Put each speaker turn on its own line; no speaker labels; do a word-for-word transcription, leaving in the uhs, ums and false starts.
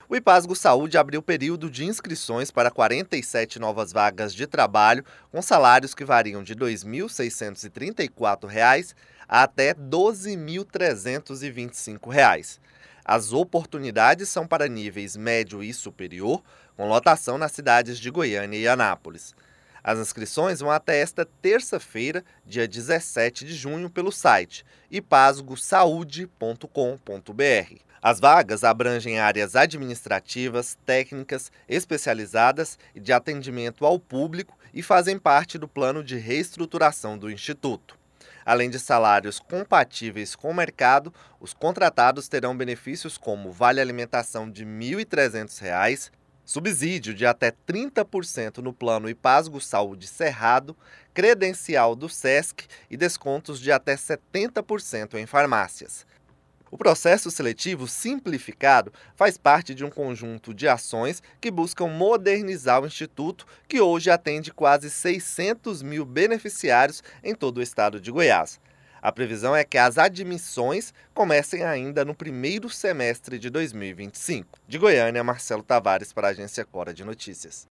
O Ipasgo Saúde abriu período de inscrições para quarenta e sete novas vagas de trabalho, com salários que variam de dois mil seiscentos e trinta e quatro reais a até doze mil trezentos e vinte e cinco reais. As oportunidades são para níveis médio e superior, com lotação nas cidades de Goiânia e Anápolis. As inscrições vão até esta terça-feira, dia dezessete de junho, pelo site ipasgo saúde ponto com ponto br. As vagas abrangem áreas administrativas, técnicas, especializadas e de atendimento ao público e fazem parte do plano de reestruturação do Instituto. Além de salários compatíveis com o mercado, os contratados terão benefícios como vale alimentação de mil e trezentos reais, subsídio de até trinta por cento no plano Ipasgo Saúde Cerrado, credencial do SESC e descontos de até setenta por cento em farmácias. O processo seletivo simplificado faz parte de um conjunto de ações que buscam modernizar o Instituto, que hoje atende quase seiscentos mil beneficiários em todo o estado de Goiás. A previsão é que as admissões comecem ainda no primeiro semestre de dois mil e vinte e cinco. De Goiânia, Marcelo Tavares para a Agência Cora de Notícias.